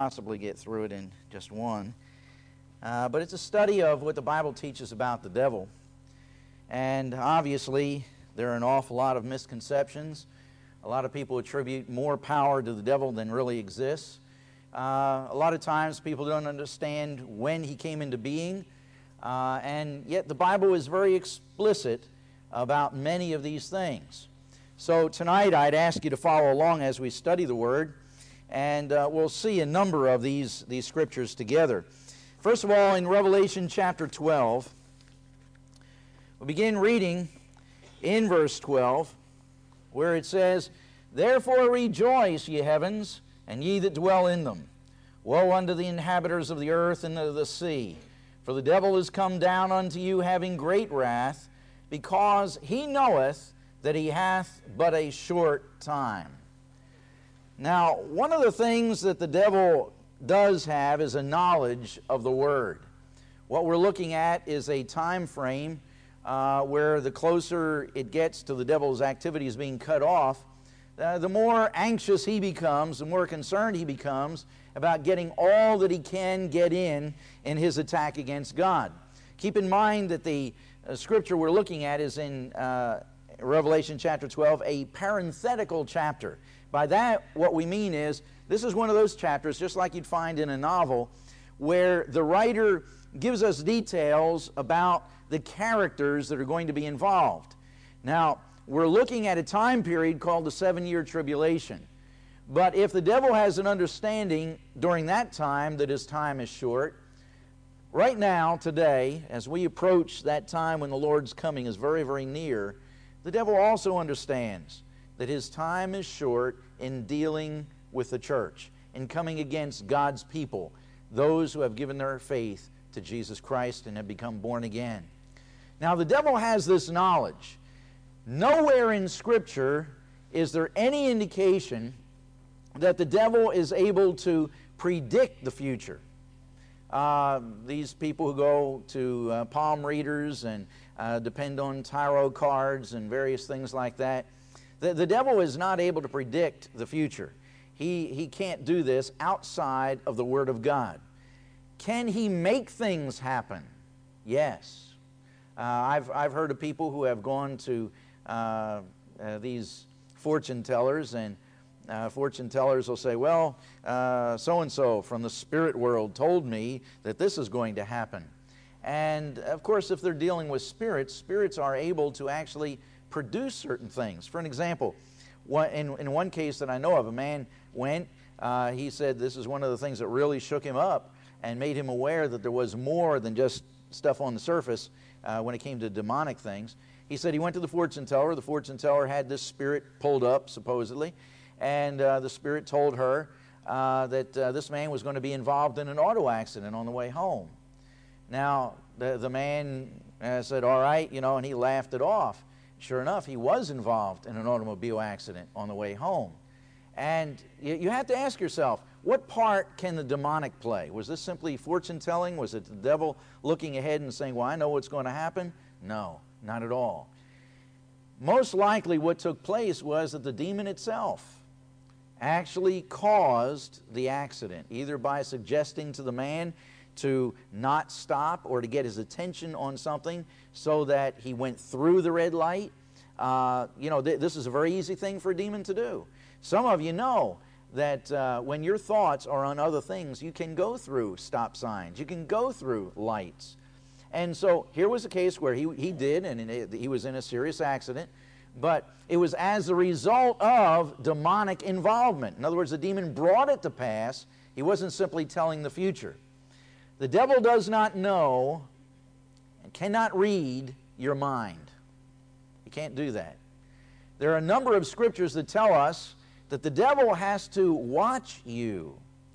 possibly get through it in just one. But it's a study of what the Bible teaches about the devil. And obviously, there are an awful lot of misconceptions. A lot of people attribute more power to the devil than really exists. A lot of times people don't understand when he came into being. And yet the Bible is very explicit about many of these things. So tonight I'd ask you to follow along as we study the Word. And we'll see a number of these scriptures together. First of all, in Revelation chapter 12, we'll begin reading in verse 12, where it says, "Therefore rejoice, ye heavens, and ye that dwell in them. Woe unto the inhabitants of the earth and of the sea, for the devil is come down unto you having great wrath, because he knoweth that he hath but a short time." Now, one of the things that the devil does have is a knowledge of the Word. What we're looking at is a time frame where the closer it gets to the devil's activities being cut off, the more anxious he becomes, the more concerned he becomes about getting all that he can get in his attack against God. Keep in mind that the scripture we're looking at is in Revelation chapter 12, a parenthetical chapter. By that, what we mean is, this is one of those chapters, just like you'd find in a novel, where the writer gives us details about the characters that are going to be involved. Now, we're looking at a time period called the 7-year tribulation. But if the devil has an understanding during that time that his time is short, right now, today, as we approach that time when the Lord's coming is very, very near, the devil also understands that his time is short in dealing with the church, in coming against God's people, those who have given their faith to Jesus Christ and have become born again. Now, the devil has this knowledge. Nowhere in Scripture is there any indication that the devil is able to predict the future. These people who go to palm readers and depend on tarot cards and various things like that, the devil is not able to predict the future. He can't do this outside of the Word of God. Can he make things happen? Yes. I've heard of people who have gone to these fortune tellers, and fortune tellers will say, well, so-and-so from the spirit world told me that this is going to happen. And, of course, if they're dealing with spirits, spirits are able to actually produce certain things. For an example, in one case that I know of, a man went, he said this is one of the things that really shook him up and made him aware that there was more than just stuff on the surface when it came to demonic things. He said he went to the fortune teller. The fortune teller had this spirit pulled up, supposedly, and the spirit told her that this man was going to be involved in an auto accident on the way home. Now, the man said, all right, and he laughed it off. Sure enough, he was involved in an automobile accident on the way home. And you have to ask yourself, what part can the demonic play? Was this simply fortune telling? Was it the devil looking ahead and saying, well, I know what's going to happen? No, not at all. Most likely what took place was that the demon itself actually caused the accident, either by suggesting to the man to not stop or to get his attention on something so that he went through the red light. This is a very easy thing for a demon to do. Some of you know that when your thoughts are on other things, you can go through stop signs. You can go through lights. And so here was a case where he did, and he was in a serious accident, but it was as a result of demonic involvement. In other words, the demon brought it to pass. He wasn't simply telling the future. The devil does not know and cannot read your mind. He can't do that. There are a number of scriptures that tell us that the devil has to watch you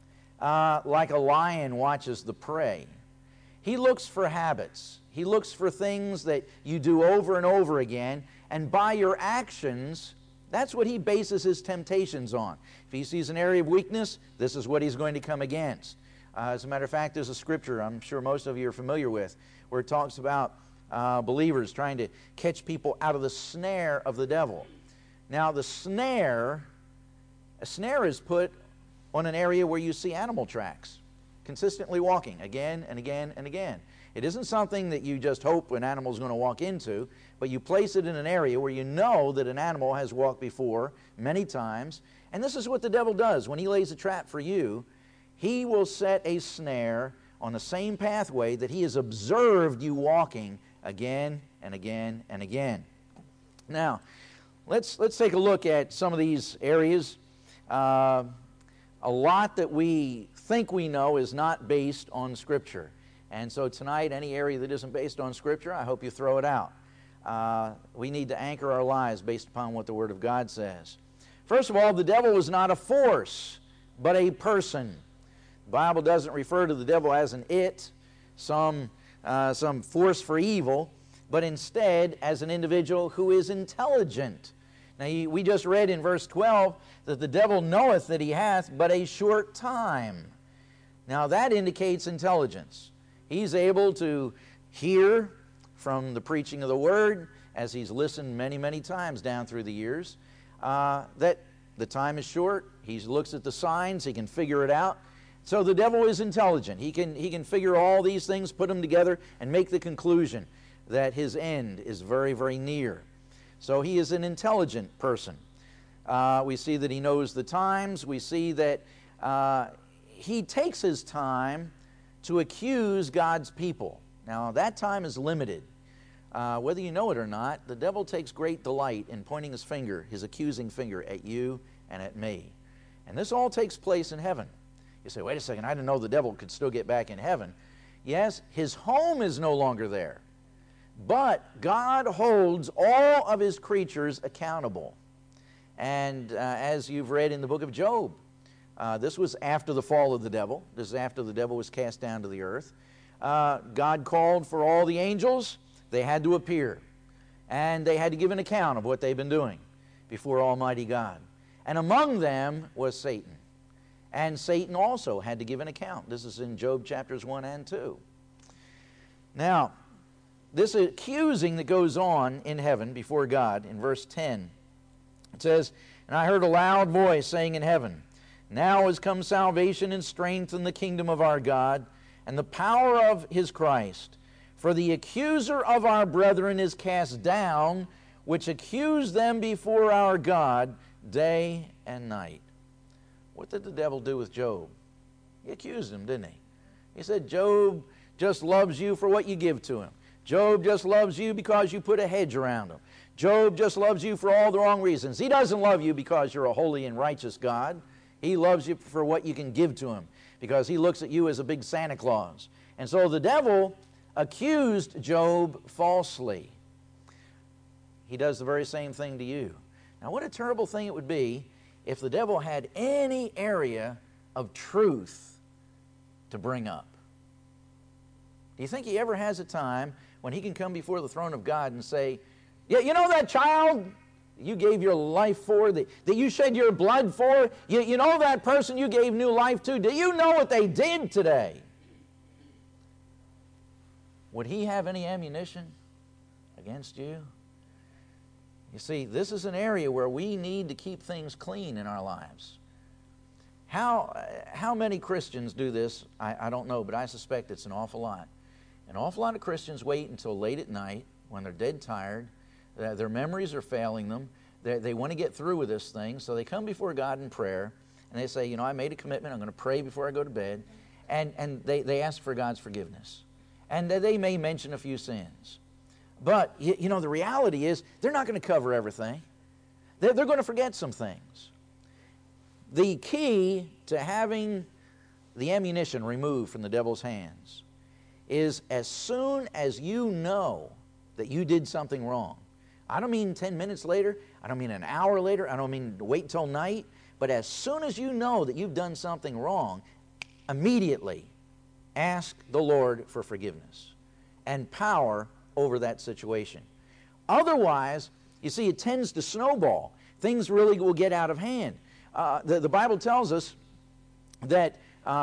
like a lion watches the prey. He looks for habits. He looks for things that you do over and over again, and by your actions, that's what he bases his temptations on. If he sees an area of weakness, this is what he's going to come against. As a matter of fact, there's a scripture I'm sure most of you are familiar with where it talks about believers trying to catch people out of the snare of the devil. Now, a snare is put on an area where you see animal tracks, consistently walking again and again and again. It isn't something that you just hope an animal is going to walk into, but you place it in an area where you know that an animal has walked before many times. And this is what the devil does. When he lays a trap for you, he will set a snare on the same pathway that he has observed you walking again and again and again. Now, let's take a look at some of these areas. A lot that we think we know is not based on Scripture. And so tonight, any area that isn't based on Scripture, I hope you throw it out. We need to anchor our lives based upon what the Word of God says. First of all, the devil is not a force, but a person. The Bible doesn't refer to the devil as an it, some force for evil, but instead as an individual who is intelligent. Now, we just read in verse 12 that the devil knoweth that he hath but a short time. Now, that indicates intelligence. He's able to hear from the preaching of the Word, as he's listened many, many times down through the years, that the time is short. He looks at the signs. He can figure it out. So the devil is intelligent. He can figure all these things, put them together, and make the conclusion that his end is very, very near. So he is an intelligent person. We see that he knows the times. We see that he takes his time to accuse God's people. Now, that time is limited. Whether you know it or not, the devil takes great delight in pointing his finger, his accusing finger, at you and at me. And this all takes place in heaven. You say, wait a second, I didn't know the devil could still get back in heaven. Yes, his home is no longer there. But God holds all of his creatures accountable. And as you've read in the book of Job, this was after the fall of the devil. This is after the devil was cast down to the earth. God called for all the angels. They had to appear. And they had to give an account of what they've been doing before Almighty God. And among them was Satan. And Satan also had to give an account. This is in Job chapters 1 and 2. Now, this accusing that goes on in heaven before God, in verse 10, it says, "And I heard a loud voice saying in heaven, Now is come salvation and strength in the kingdom of our God, and the power of his Christ. For the accuser of our brethren is cast down, which accused them before our God day and night." What did the devil do with Job? He accused him, didn't he? He said, Job just loves you for what you give to him. Job just loves you because you put a hedge around him. Job just loves you for all the wrong reasons. He doesn't love you because you're a holy and righteous God. He loves you for what you can give to him, because he looks at you as a big Santa Claus. And so the devil accused Job falsely. He does the very same thing to you. Now, what a terrible thing it would be if the devil had any area of truth to bring up. Do you think he ever has a time when he can come before the throne of God and say, yeah, you know that child you gave your life for, that you shed your blood for? You know that person you gave new life to? Do you know what they did today? Would he have any ammunition against you? You see, this is an area where we need to keep things clean in our lives. How many Christians do this? I don't know, but I suspect it's an awful lot. An awful lot of Christians wait until late at night when they're dead tired. Their memories are failing them. They want to get through with this thing, so they come before God in prayer, and they say, you know, I made a commitment. I'm going to pray before I go to bed. And they ask for God's forgiveness. And they may mention a few sins. But, you know, the reality is they're not going to cover everything. They're going to forget some things. The key to having the ammunition removed from the devil's hands is as soon as you know that you did something wrong. I don't mean 10 minutes later. I don't mean an hour later. I don't mean wait until night. But as soon as you know that you've done something wrong, immediately ask the Lord for forgiveness and power over that situation. Otherwise, you see, it tends to snowball. Things really will get out of hand. The Bible tells us that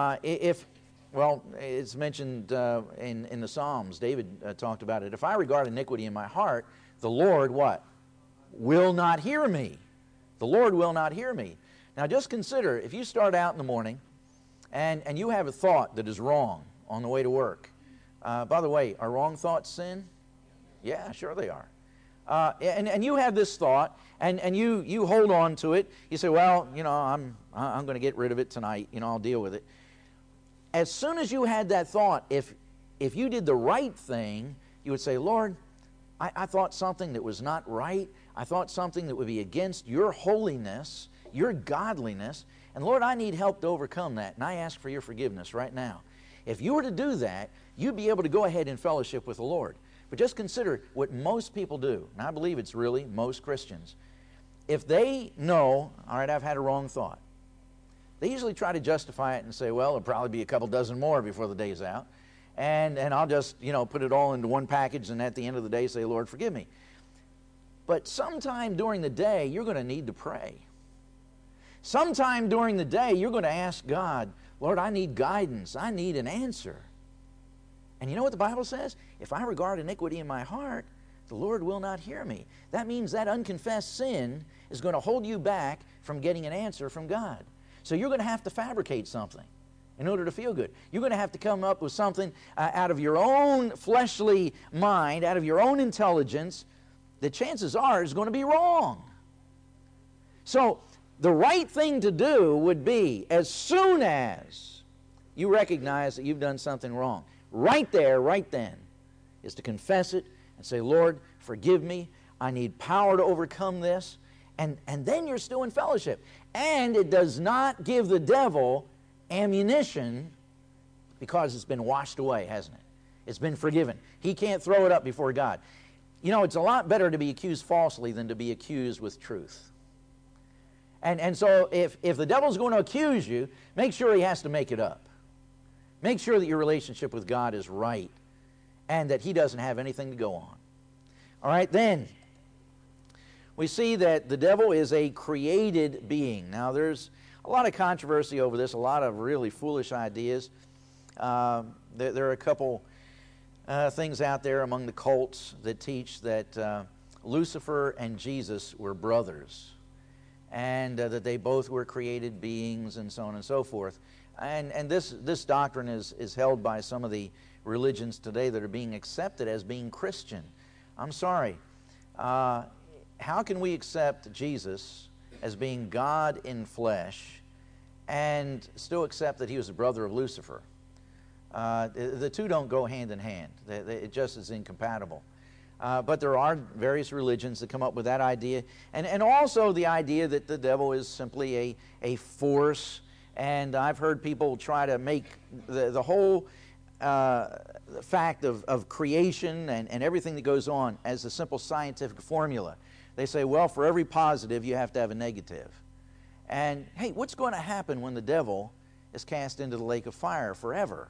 it's mentioned in the Psalms. David talked about it. If I regard iniquity in my heart, the Lord, what? Will not hear me. The Lord will not hear me. Now just consider, if you start out in the morning and you have a thought that is wrong on the way to work. By the way, are wrong thoughts sin? Yeah, sure they are. And you have this thought, and you hold on to it. You say, well, I'm going to get rid of it tonight. I'll deal with it. As soon as you had that thought, if you did the right thing, you would say, Lord, I thought something that was not right. I thought something that would be against your holiness, your godliness. And Lord, I need help to overcome that. And I ask for your forgiveness right now. If you were to do that, you'd be able to go ahead and fellowship with the Lord. But just consider what most people do, and I believe it's really most Christians. If they know, all right, I've had a wrong thought, they usually try to justify it and say, well, it'll probably be a couple dozen more before the day's out, and I'll just, put it all into one package, and at the end of the day say, Lord, forgive me. But sometime during the day, you're going to need to pray. Sometime during the day, you're going to ask God, Lord, I need guidance. I need an answer. And you know what the Bible says? If I regard iniquity in my heart, the Lord will not hear me. That means that unconfessed sin is going to hold you back from getting an answer from God. So you're going to have to fabricate something in order to feel good. You're going to have to come up with something out of your own fleshly mind, out of your own intelligence, that chances are is going to be wrong. So the right thing to do would be, as soon as you recognize that you've done something wrong, right there, right then, is to confess it and say, Lord, forgive me. I need power to overcome this. And then you're still in fellowship. And it does not give the devil ammunition because it's been washed away, hasn't it? It's been forgiven. He can't throw it up before God. It's a lot better to be accused falsely than to be accused with truth. And so if the devil's going to accuse you, make sure he has to make it up. Make sure that your relationship with God is right and that he doesn't have anything to go on. All right, then we see that the devil is a created being. Now, there's a lot of controversy over this, a lot of really foolish ideas. There are a couple things out there among the cults that teach that Lucifer and Jesus were brothers, and that they both were created beings and so on and so forth. And this doctrine is held by some of the religions today that are being accepted as being Christian. I'm sorry. How can we accept Jesus as being God in flesh and still accept that he was a brother of Lucifer? The two don't go hand in hand. It just is incompatible. But there are various religions that come up with that idea. And also the idea that the devil is simply a force. And I've heard people try to make the whole fact of creation and everything that goes on as a simple scientific formula. They say, well, for every positive, you have to have a negative. And, hey, what's going to happen when the devil is cast into the lake of fire forever?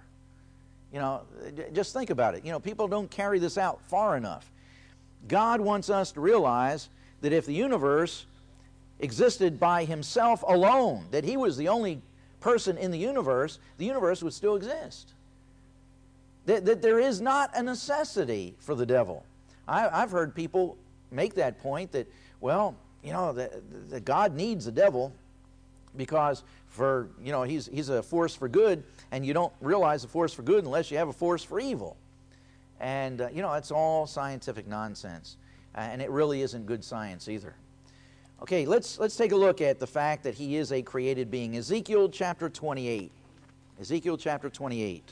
Just think about it. People don't carry this out far enough. God wants us to realize that if the universe existed by himself alone, that he was the only person in the universe would still exist. That there is not a necessity for the devil. I've heard people make that point that, well, that God needs the devil because he's a force for good, and you don't realize a force for good unless you have a force for evil. And, it's all scientific nonsense. And it really isn't good science either. Okay, let's take a look at the fact that he is a created being. Ezekiel chapter 28. Ezekiel chapter 28.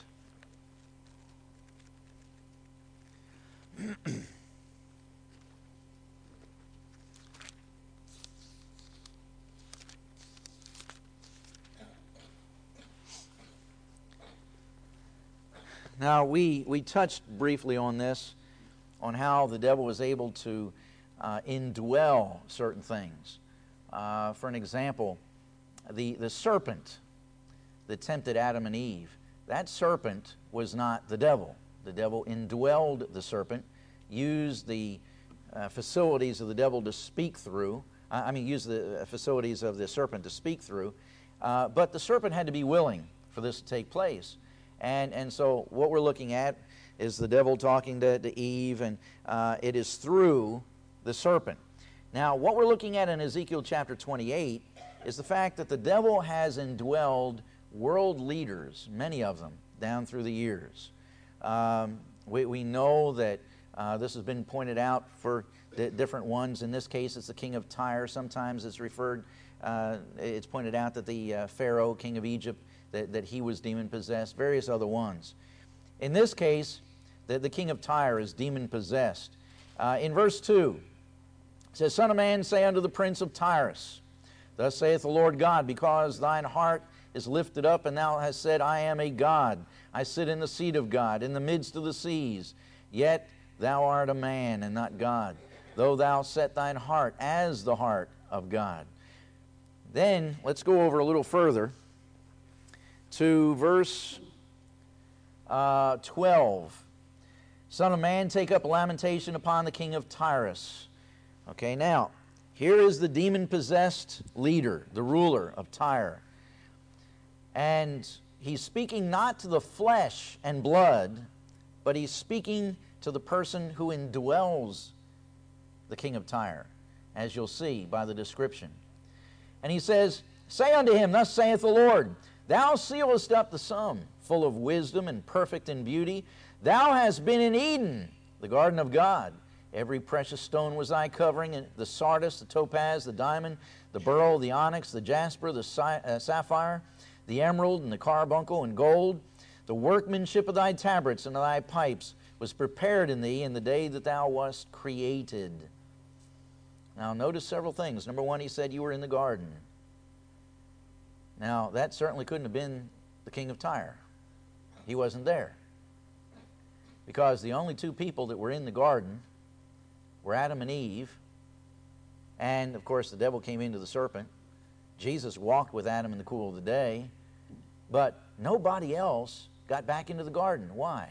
Now, we touched briefly on this, on how the devil was able to indwell certain things. For an example, the serpent that tempted Adam and Eve, that serpent was not the devil. The devil indwelled the serpent, used the facilities of the devil to speak through, used the facilities of the serpent to speak through, but the serpent had to be willing for this to take place. And so what we're looking at is the devil talking to Eve, and it is through the serpent. Now, what we're looking at in Ezekiel chapter 28 is the fact that the devil has indwelled world leaders, many of them, down through the years. We know that this has been pointed out for different ones. In this case, it's the king of Tyre. Sometimes it's it's pointed out that the Pharaoh, king of Egypt, that he was demon-possessed, various other ones. In this case, the king of Tyre is demon-possessed. In verse 2, it says, Son of man, say unto the prince of Tyrus, Thus saith the Lord God, because thine heart is lifted up, and thou hast said, I am a God. I sit in the seat of God, in the midst of the seas. Yet thou art a man, and not God, though thou set thine heart as the heart of God. Then, let's go over a little further to verse 12. Son of man, take up lamentation upon the king of Tyrus. Okay, now, here is the demon-possessed leader, the ruler of Tyre. And he's speaking not to the flesh and blood, but he's speaking to the person who indwells the king of Tyre, as you'll see by the description. And he says, Say unto him, Thus saith the Lord, Thou sealest up the sum, full of wisdom and perfect in beauty. Thou hast been in Eden, the garden of God. Every precious stone was thy covering, and the sardius, the topaz, the diamond, the beryl, the onyx, the jasper, the sapphire, the emerald, and the carbuncle, and gold. The workmanship of thy tabrets and of thy pipes was prepared in thee in the day that thou wast created. Now notice several things. Number one, he said you were in the garden. Now that certainly couldn't have been the king of Tyre. He wasn't there. Because the only two people that were in the garden were Adam and Eve, and of course the devil came into the serpent. Jesus walked with Adam in the cool of the day, but nobody else got back into the garden. Why?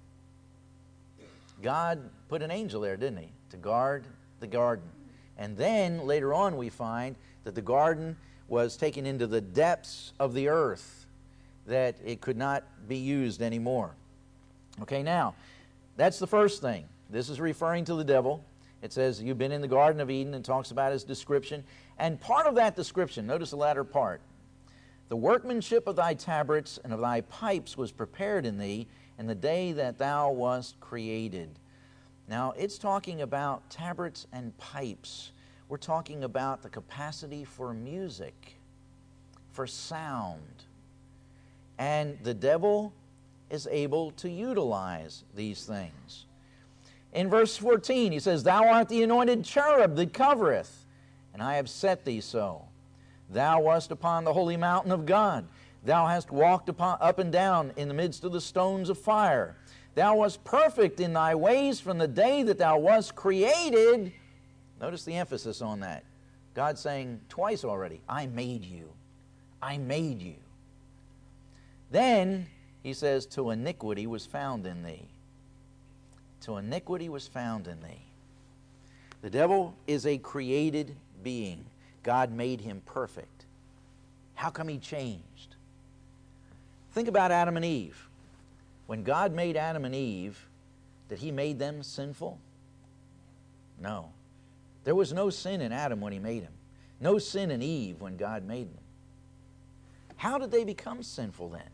God put an angel there, didn't he, to guard the garden. And then later on we find that the garden was taken into the depths of the earth, that it could not be used anymore. Okay, now, that's the first thing. This is referring to the devil. It says, you've been in the Garden of Eden, and talks about his description. And part of that description, notice the latter part, the workmanship of thy tabrets and of thy pipes was prepared in thee in the day that thou wast created. Now, it's talking about tabrets and pipes. We're talking about the capacity for music, for sound. And the devil is able to utilize these things. In verse 14, he says, Thou art the anointed cherub that covereth, and I have set thee so. Thou wast upon the holy mountain of God. Thou hast walked up and down in the midst of the stones of fire. Thou wast perfect in thy ways from the day that thou wast created. Notice the emphasis on that. God saying twice already, I made you. I made you. Then he says, To iniquity was found in thee. To iniquity was found in thee. The devil is a created being. God made him perfect. How come he changed? Think about Adam and Eve. When God made Adam and Eve, did he made them sinful? No. There was no sin in Adam when he made him. No sin in Eve when God made them. How did they become sinful then?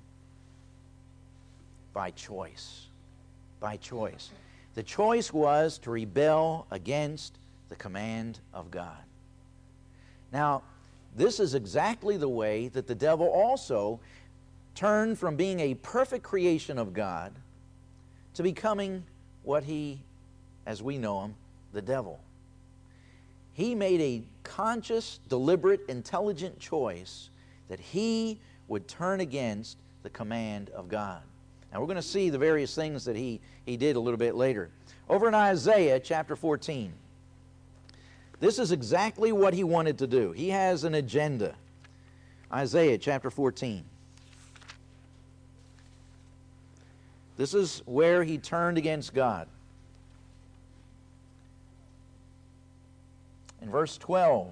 By choice. By choice. The choice was to rebel against the command of God. Now, this is exactly the way that the devil also turned from being a perfect creation of God to becoming what he, as we know him, the devil. He made a conscious, deliberate, intelligent choice that he would turn against the command of God. Now we're going to see the various things that he did a little bit later. Over in Isaiah chapter 14, this is exactly what he wanted to do. He has an agenda. Isaiah chapter 14. This is where he turned against God. In verse 12,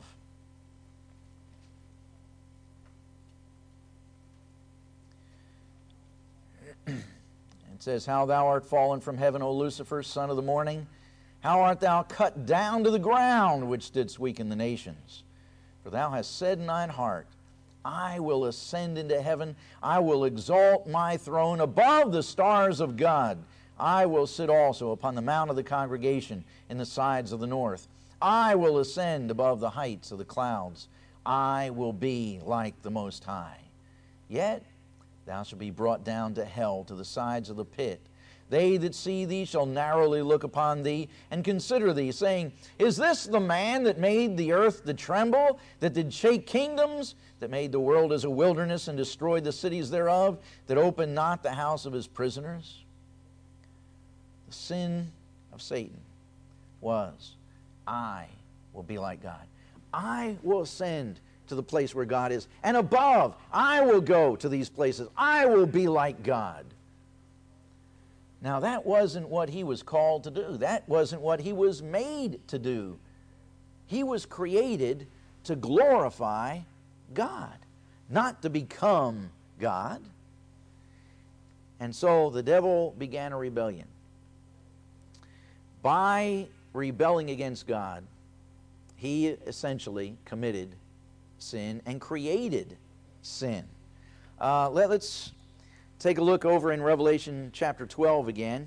it says, How thou art fallen from heaven, O Lucifer, son of the morning. How art thou cut down to the ground, which didst weaken the nations. For thou hast said in thine heart, I will ascend into heaven. I will exalt my throne above the stars of God. I will sit also upon the mount of the congregation in the sides of the north. I will ascend above the heights of the clouds. I will be like the Most High. Yet thou shalt be brought down to hell, to the sides of the pit. They that see thee shall narrowly look upon thee, and consider thee, saying, Is this the man that made the earth to tremble, that did shake kingdoms, that made the world as a wilderness, and destroyed the cities thereof, that opened not the house of his prisoners? The sin of Satan was, I will be like God. I will ascend to the place where God is, and above, I will go to these places. I will be like God. Now, that wasn't what he was called to do. That wasn't what he was made to do. He was created to glorify God, not to become God. And so the devil began a rebellion. By rebelling against God, he essentially committed sin and created sin. Let's take a look over in Revelation chapter 12 again.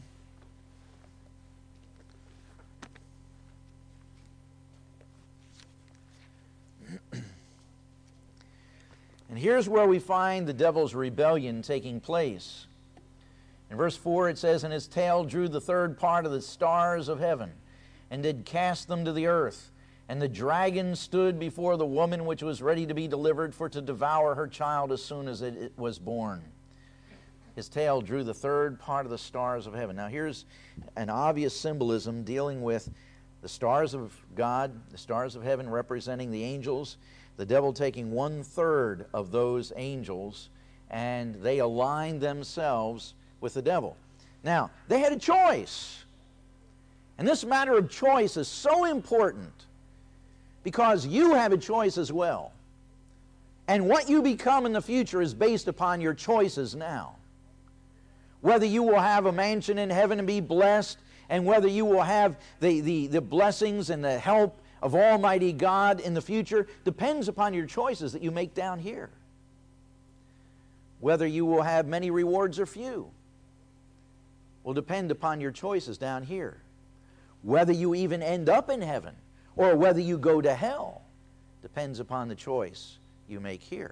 And here's where we find the devil's rebellion taking place. In verse 4 it says, And his tail drew the third part of the stars of heaven, and did cast them to the earth. And the dragon stood before the woman which was ready to be delivered, for to devour her child as soon as it was born. His tail drew the third part of the stars of heaven. Now here's an obvious symbolism dealing with the stars of God, the stars of heaven representing the angels, the devil taking 1/3 of those angels, and they aligned themselves with the devil. Now, they had a choice. And this matter of choice is so important because you have a choice as well. And what you become in the future is based upon your choices now. Whether you will have a mansion in heaven and be blessed, and whether you will have the blessings and the help of Almighty God in the future depends upon your choices that you make down here. Whether you will have many rewards or few will depend upon your choices down here. Whether you even end up in heaven or whether you go to hell depends upon the choice you make here.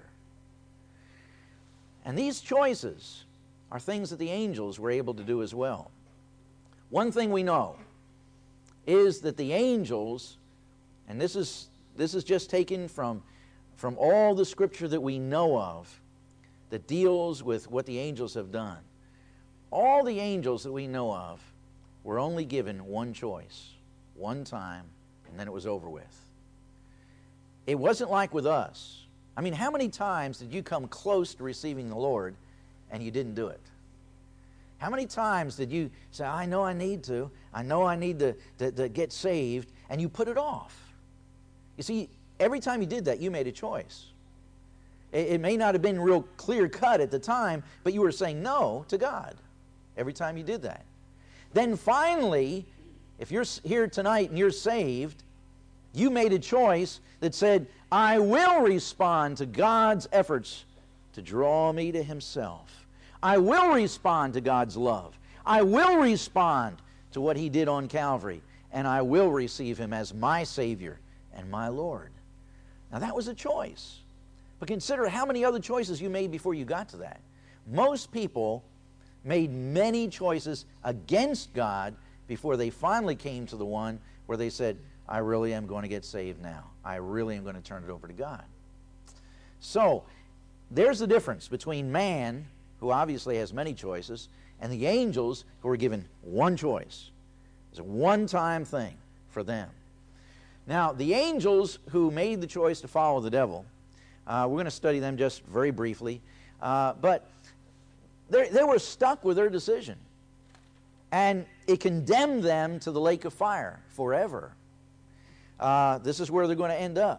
And these choices are things that the angels were able to do as well. One thing we know is that the angels, and this is just taken from all the scripture that we know of that deals with what the angels have done. All the angels that we know of were only given one choice, one time, and then it was over with. It wasn't like with us. I mean, how many times did you come close to receiving the Lord and you didn't do it? How many times did you say, I know I need to get saved, and you put it off? You see, every time you did that, you made a choice. It may not have been real clear-cut at the time, but you were saying no to God every time you did that. Then finally, if you're here tonight and you're saved, you made a choice that said, I will respond to God's efforts to draw me to Himself. I will respond to God's love. I will respond to what He did on Calvary, and I will receive Him as my Savior and my Lord. Now that was a choice. But consider how many other choices you made before you got to that. Most people made many choices against God before they finally came to the one where they said, I really am going to get saved now. I really am going to turn it over to God. So, there's the difference between man, who obviously has many choices, and the angels who were given one choice. It's a one-time thing for them. Now, the angels who made the choice to follow the devil, we're going to study them just very briefly, but they were stuck with their decision. And it condemned them to the lake of fire forever. This is where they're going to end up.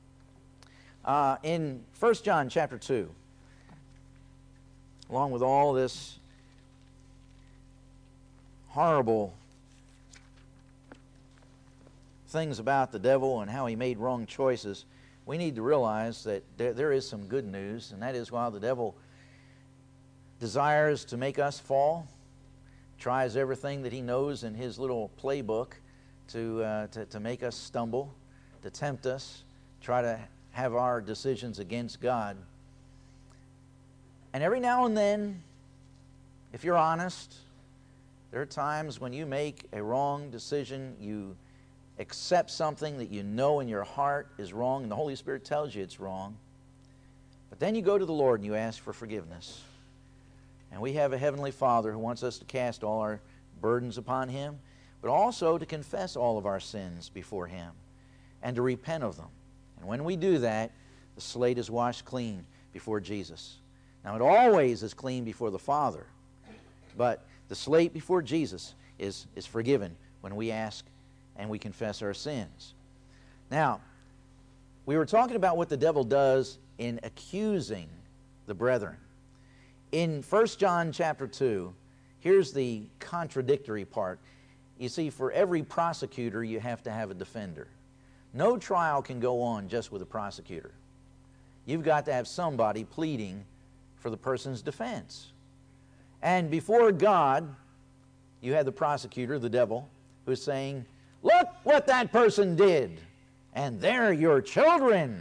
In 1 John chapter 2, along with all this horrible things about the devil and how he made wrong choices, we need to realize that there is some good news, and that is while the devil desires to make us fall, tries everything that he knows in his little playbook to make us stumble, to tempt us, try to have our decisions against God. And every now and then, if you're honest, there are times when you make a wrong decision, you accept something that you know in your heart is wrong, and the Holy Spirit tells you it's wrong. But then you go to the Lord and you ask for forgiveness. And we have a Heavenly Father who wants us to cast all our burdens upon Him, but also to confess all of our sins before Him and to repent of them. And when we do that, the slate is washed clean before Jesus. Now, it always is clean before the Father, but the slate before Jesus is forgiven when we ask and we confess our sins. Now, we were talking about what the devil does in accusing the brethren. In 1 John chapter 2, here's the contradictory part. You see, for every prosecutor, you have to have a defender. No trial can go on just with a prosecutor. You've got to have somebody pleading for the person's defense. And before God, you have the prosecutor, the devil, who's saying, look what that person did, and they're your children.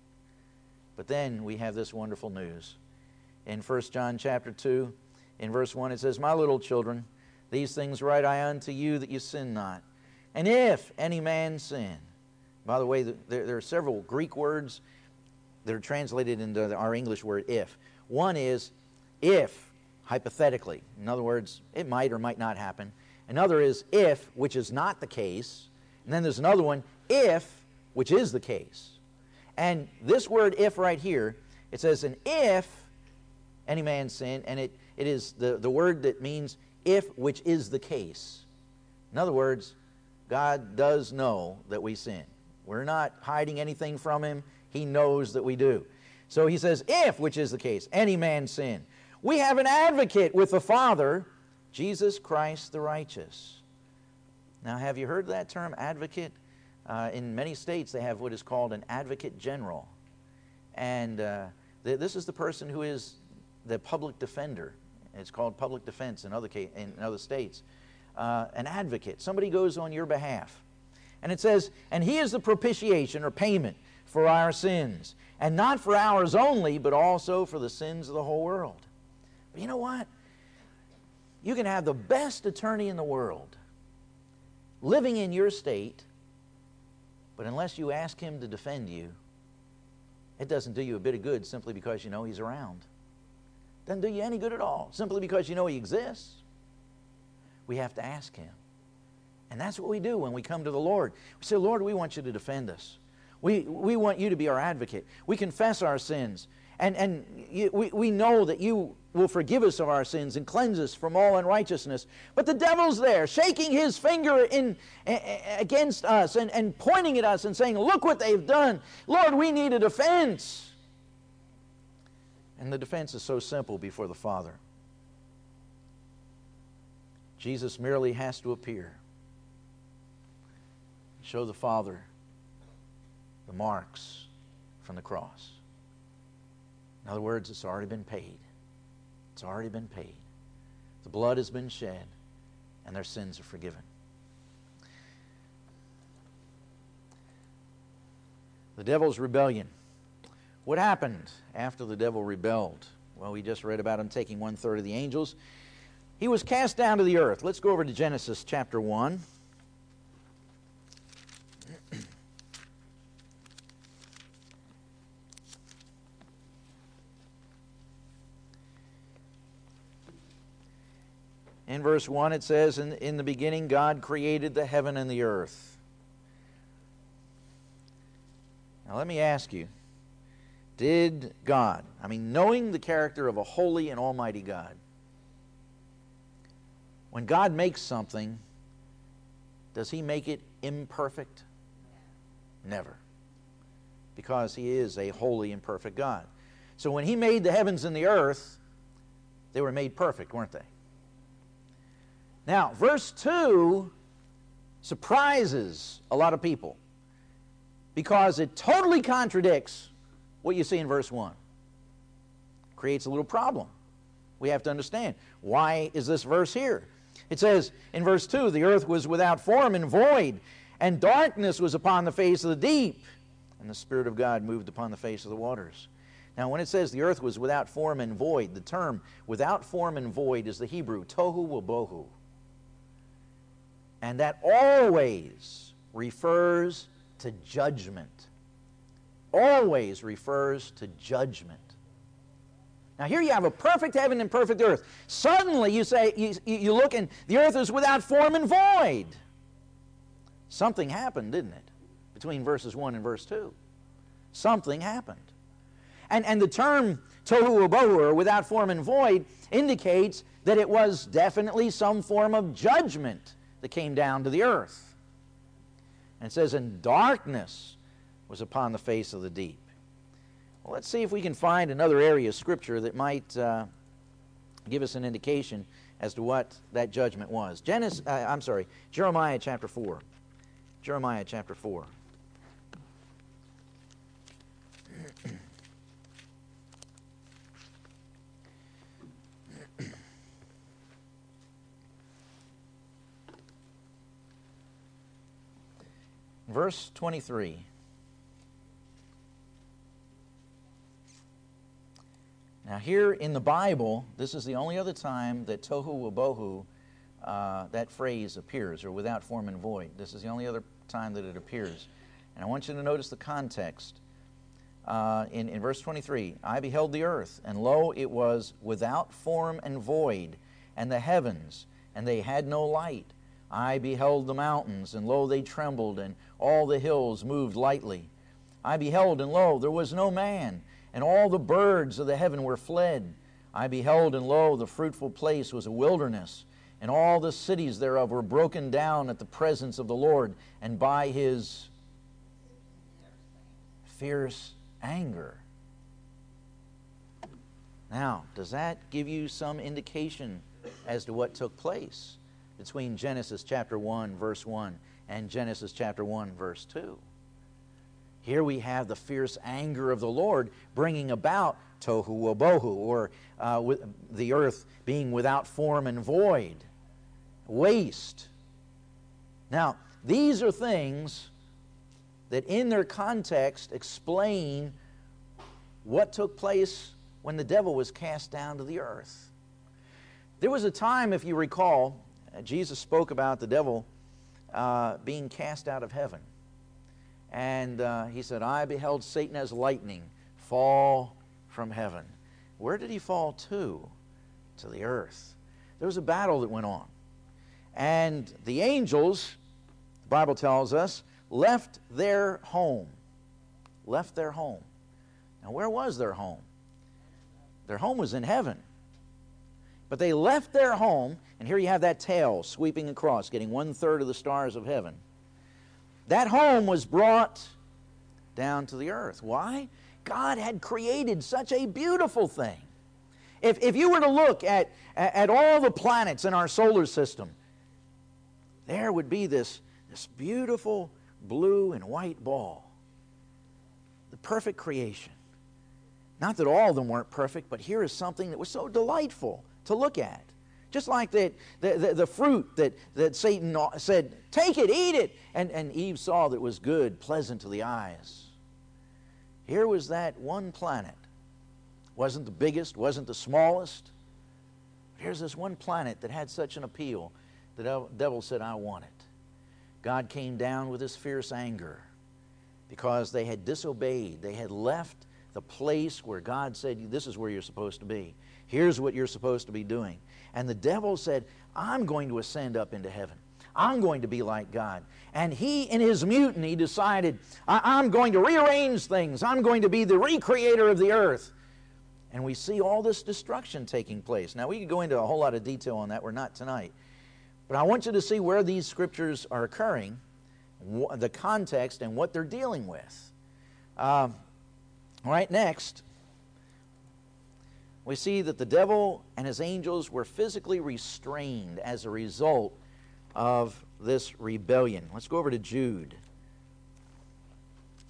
But then we have this wonderful news. In 1 John chapter 2, in verse 1, it says, my little children, these things write I unto you, that you sin not. And if any man sin, by the way, there are several Greek words that are translated into our English word if. One is if, hypothetically. In other words, it might or might not happen. Another is if, which is not the case. And then there's another one, if, which is the case. And this word if right here, it says, and if any man sin, and it is the word that means if, which is the case. In other words, God does know that we sin. We're not hiding anything from Him. He knows that we do. So He says, if, which is the case, any man sin. We have an advocate with the Father, Jesus Christ the righteous. Now, have you heard that term, advocate? In many states, they have what is called an advocate general. And this is the person who is the public defender. It's called public defense in other states. An advocate. Somebody goes on your behalf. And it says, and He is the propitiation or payment for our sins. And not for ours only, but also for the sins of the whole world. But you know what? You can have the best attorney in the world living in your state, but unless you ask him to defend you, it doesn't do you a bit of good simply because you know he's around. Doesn't do you any good at all, simply because you know he exists. We have to ask him. And that's what we do when we come to the Lord. We say, Lord, we want you to defend us. We want you to be our advocate. We confess our sins. And we know that you will forgive us of our sins and cleanse us from all unrighteousness. But the devil's there, shaking his finger against us and pointing at us and saying, look what they've done. Lord, we need a defense. And the defense is so simple before the Father. Jesus merely has to appear, show the Father the marks from the cross. In other words, it's already been paid. It's already been paid. The blood has been shed, and their sins are forgiven. The devil's rebellion. What happened after the devil rebelled? Well, we just read about him taking 1/3 of the angels. He was cast down to the earth. Let's go over to Genesis chapter 1. In verse 1 it says, in the beginning God created the heaven and the earth. Now let me ask you, did God, knowing the character of a holy and almighty God, when God makes something, does He make it imperfect? Never. Because He is a holy and perfect God. So when He made the heavens and the earth, they were made perfect, weren't they? Now, verse 2 surprises a lot of people. because it totally contradicts what you see in verse 1. Creates a little problem. We have to understand, why is this verse here? It says in verse 2, the earth was without form and void, and darkness was upon the face of the deep, and the Spirit of God moved upon the face of the waters. Now, when it says the earth was without form and void, the term without form and void is the Hebrew tohu wabohu. And that always refers to judgment. Always refers to judgment. Now here you have a perfect heaven and perfect earth. Suddenly you say, you look and the earth is without form and void. Something happened, didn't it? Between verses 1 and verse 2. Something happened. And the term tohu wabohu, or without form and void, indicates that it was definitely some form of judgment that came down to the earth. And it says, and darkness was upon the face of the deep. Well, let's see if we can find another area of Scripture that might give us an indication as to what that judgment was. Jeremiah chapter 4. Jeremiah chapter 4. Verse 23. Now here in the Bible, this is the only other time that tohu wabohu, that phrase appears, or without form and void. This is the only other time that it appears. And I want you to notice the context. In verse 23, I beheld the earth, and lo, it was without form and void, and the heavens, and they had no light. I beheld the mountains, and lo, they trembled, and all the hills moved lightly. I beheld, and lo, there was no man, and all the birds of the heaven were fled. I beheld, and lo, the fruitful place was a wilderness, and all the cities thereof were broken down at the presence of the Lord, and by His fierce anger. Now, does that give you some indication as to what took place between Genesis chapter 1, verse 1, and Genesis chapter 1, verse 2? Here we have the fierce anger of the Lord bringing about tohu wabohu, or the earth being without form and void, waste. Now, these are things that in their context explain what took place when the devil was cast down to the earth. There was a time, if you recall, Jesus spoke about the devil being cast out of heaven. And He said, I beheld Satan as lightning fall from heaven. Where did he fall to? To the earth. There was a battle that went on. And the angels, the Bible tells us, left their home. Left their home. Now, where was their home? Their home was in heaven. But they left their home, and here you have that tail sweeping across, getting 1/3 of the stars of heaven. That home was brought down to the earth. Why? God had created such a beautiful thing. If you were to look at all the planets in our solar system, there would be this beautiful blue and white ball. The perfect creation. Not that all of them weren't perfect, but here is something that was so delightful to look at. Just like the fruit that Satan said, take it, eat it. And Eve saw that it was good, pleasant to the eyes. Here was that one planet. Wasn't the biggest, wasn't the smallest. But here's this one planet that had such an appeal. The devil said, I want it. God came down with His fierce anger because they had disobeyed. They had left the place where God said, this is where you're supposed to be. Here's what you're supposed to be doing. And the devil said, I'm going to ascend up into heaven. I'm going to be like God. And he, in his mutiny, decided, I'm going to rearrange things. I'm going to be the recreator of the earth. And we see all this destruction taking place. Now, we could go into a whole lot of detail on that. We're not tonight. But I want you to see where these scriptures are occurring, the context, and what they're dealing with. All right, next, we see that the devil and his angels were physically restrained as a result of this rebellion. Let's go over to Jude.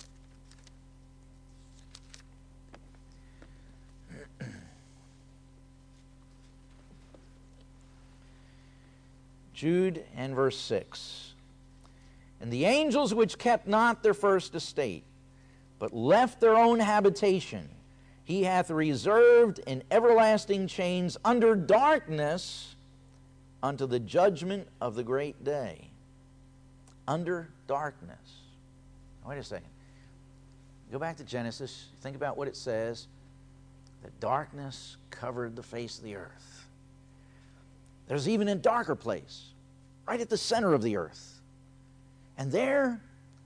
Jude and verse 6. And the angels which kept not their first estate, but left their own habitation, he hath reserved in everlasting chains under darkness unto the judgment of the great day. Under darkness. Wait a second. Go back to Genesis. Think about what it says. That darkness covered the face of the earth. There's even a darker place, right at the center of the earth. And there,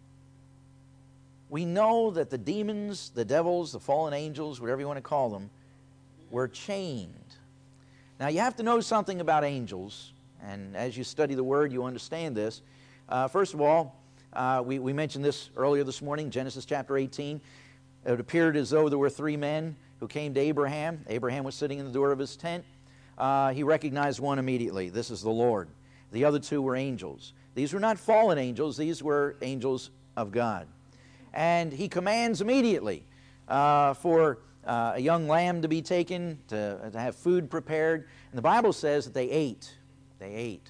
we know that the demons, the devils, the fallen angels, whatever you want to call them, were chained. Now, you have to know something about angels, and as you study the Word, you understand this. First of all, we mentioned this earlier this morning, Genesis chapter 18. It appeared as though there were three men who came to Abraham. Abraham was sitting in the door of his tent. He recognized one immediately. This is the Lord. The other two were angels. These were not fallen angels. These were angels of God. And he commands immediately for a young lamb to be taken, to have food prepared. And the Bible says that they ate. They ate.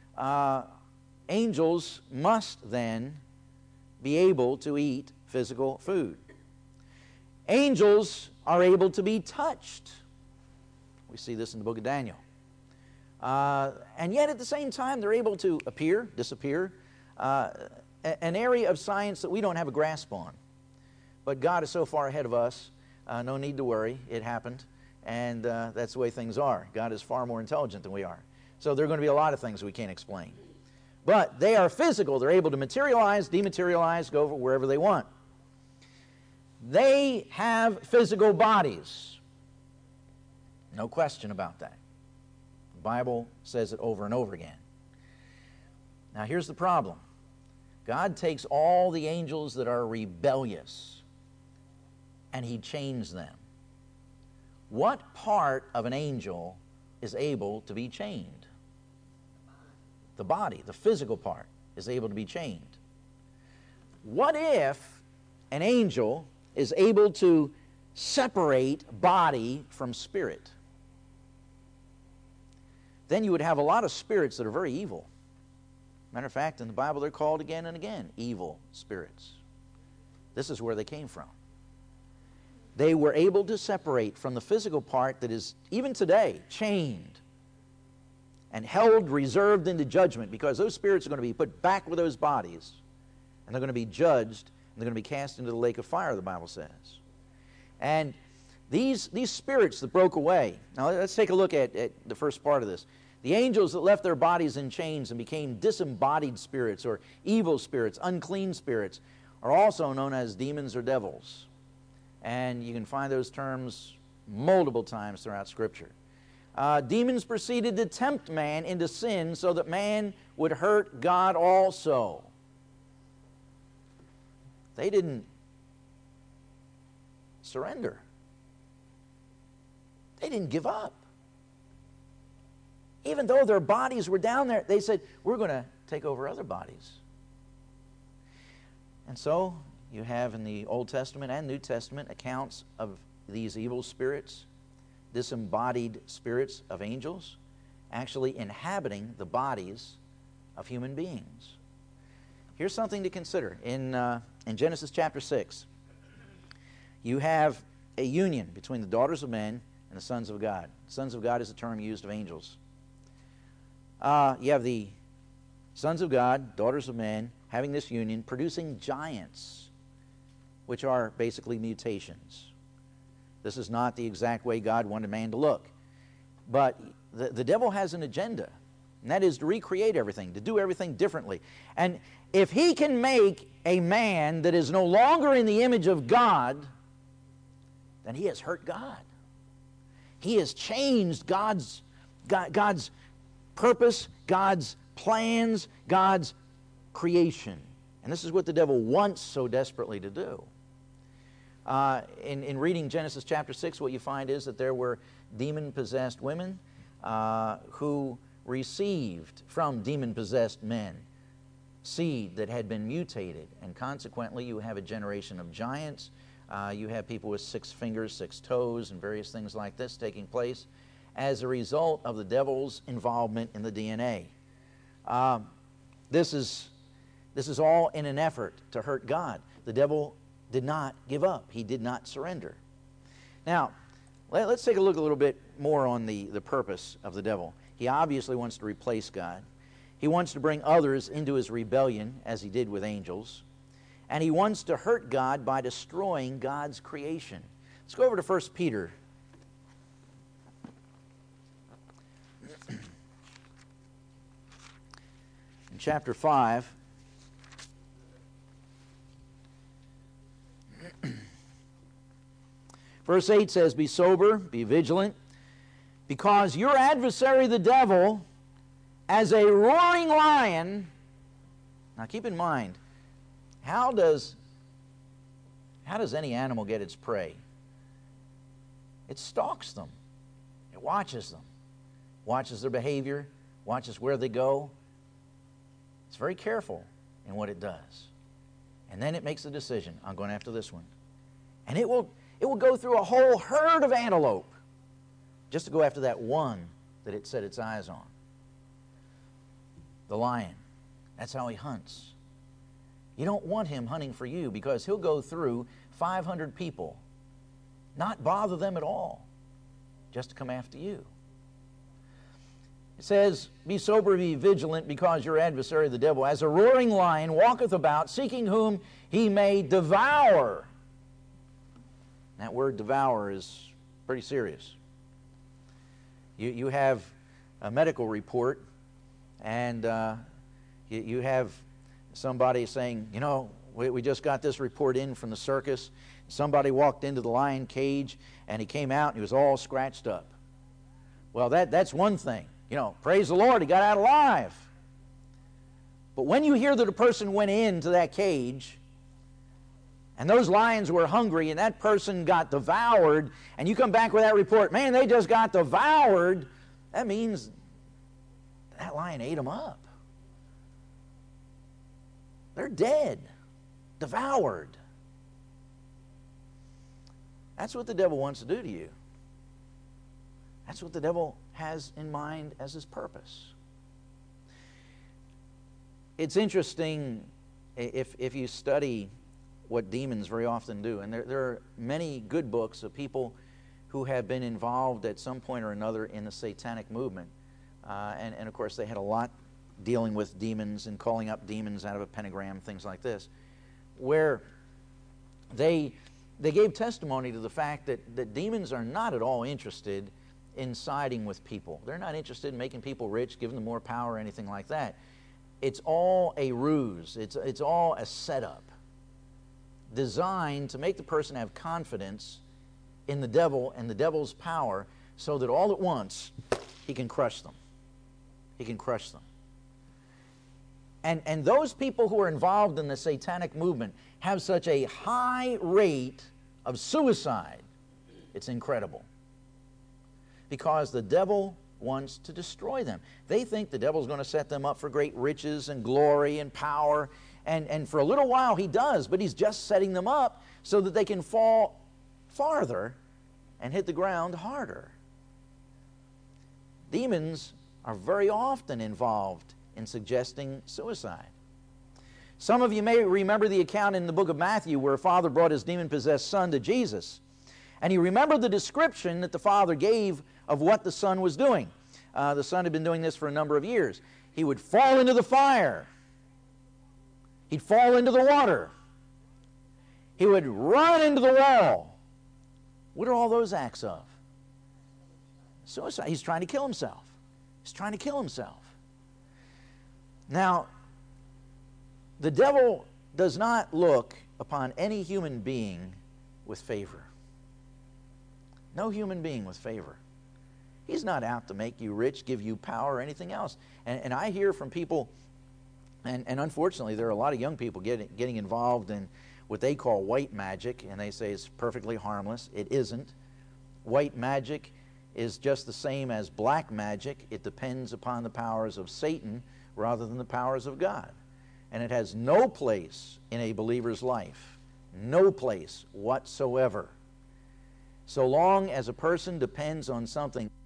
Angels must then be able to eat physical food. Angels are able to be touched. We see this in the book of Daniel. And yet at the same time, they're able to appear, disappear, an area of science that we don't have a grasp on. But God is so far ahead of us, no need to worry. It happened, and that's the way things are. God is far more intelligent than we are. So there are going to be a lot of things we can't explain. But they are physical. They're able to materialize, dematerialize, go wherever they want. They have physical bodies. No question about that. The Bible says it over and over again. Now here's the problem. God takes all the angels that are rebellious and He chains them. What part of an angel is able to be chained? The body, the physical part, is able to be chained. What if an angel is able to separate body from spirit? Then you would have a lot of spirits that are very evil. Matter of fact, in the Bible they're called again and again evil spirits. This is where they came from. They were able to separate from the physical part that is, even today, chained and held reserved into judgment, because those spirits are going to be put back with those bodies, and they're going to be judged, and they're going to be cast into the lake of fire, the Bible says. And these spirits that broke away, now let's take a look at the first part of this. The angels that left their bodies in chains and became disembodied spirits, or evil spirits, unclean spirits, are also known as demons or devils. And you can find those terms multiple times throughout Scripture. Demons proceeded to tempt man into sin so that man would hurt God also. They didn't surrender. They didn't give up. Even though their bodies were down there, they said, we're going to take over other bodies. And so you have in the Old Testament and New Testament accounts of these evil spirits, disembodied spirits of angels, actually inhabiting the bodies of human beings. Here's something to consider. In Genesis chapter 6, you have a union between the daughters of men and the sons of God. Sons of God is a term used of angels. You have the sons of God, daughters of men, having this union, producing giants, which are basically mutations. This is not the exact way God wanted man to look. But the devil has an agenda, and that is to recreate everything, to do everything differently. And if he can make a man that is no longer in the image of God, then he has hurt God. He has changed God's purpose, God's plans, God's creation. And this is what the devil wants so desperately to do. In reading Genesis chapter 6, what you find is that there were demon-possessed women who received from demon-possessed men seed that had been mutated, and consequently you have a generation of giants. You have people with 6 fingers, 6 toes, and various things like this taking place as a result of the devil's involvement in the DNA. This is all in an effort to hurt God. The devil did not give up. He did not surrender. Now, let's take a look a little bit more on the purpose of the devil. He obviously wants to replace God. He wants to bring others into his rebellion, as he did with angels. And he wants to hurt God by destroying God's creation. Let's go over to 1 Peter. In chapter 5. Verse 8 says, "Be sober, be vigilant, because your adversary the devil, as a roaring lion." Now keep in mind, how does any animal get its prey? It stalks them. It watches them. Watches their behavior, watches where they go. It's very careful in what it does. And then it makes a decision. I'm going after this one. And it will go through a whole herd of antelope just to go after that one that it set its eyes on. The lion. That's how he hunts. You don't want him hunting for you, because he'll go through 500 people, not bother them at all, just to come after you. It says, "Be sober, be vigilant, because your adversary the devil, as a roaring lion, walketh about, seeking whom he may devour." That word devour is pretty serious. You have a medical report, and you have somebody saying, you know, we just got this report in from the circus. Somebody walked into the lion cage, and he came out, and he was all scratched up. Well, that's one thing. You know, praise the Lord, he got out alive. But when you hear that a person went into that cage, and those lions were hungry, and that person got devoured, and you come back with that report, man, they just got devoured, that means that lion ate them up. They're dead, devoured. That's what the devil wants to do to you. That's what the devil has in mind as his purpose. It's interesting if you study what demons very often do, and there are many good books of people who have been involved at some point or another in the satanic movement, and of course they had a lot dealing with demons and calling up demons out of a pentagram, things like this, where they gave testimony to the fact that demons are not at all interested in siding with people. They're not interested in making people rich, giving them more power, or anything like that. It's all a ruse. It's all a setup designed to make the person have confidence in the devil and the devil's power, so that all at once he can crush them. He can crush them. And those people who are involved in the satanic movement have such a high rate of suicide. It's incredible. Because the devil wants to destroy them. They think the devil's going to set them up for great riches and glory and power. And for a little while he does, but he's just setting them up so that they can fall farther and hit the ground harder. Demons are very often involved in suggesting suicide. Some of you may remember the account in the book of Matthew where a father brought his demon-possessed son to Jesus. And he remembered the description that the father gave of what the son was doing. The son had been doing this for a number of years. He would fall into the fire. He'd fall into the water. He would run into the wall. What are all those acts of? Suicide. He's trying to kill himself. He's trying to kill himself. Now, the devil does not look upon any human being with favor. No human being with favor. He's not out to make you rich, give you power, or anything else. And I hear from people, and unfortunately there are a lot of young people getting involved in what they call white magic, and they say it's perfectly harmless. It isn't. White magic is just the same as black magic. It depends upon the powers of Satan rather than the powers of God. And it has no place in a believer's life. No place whatsoever. So long as a person depends on something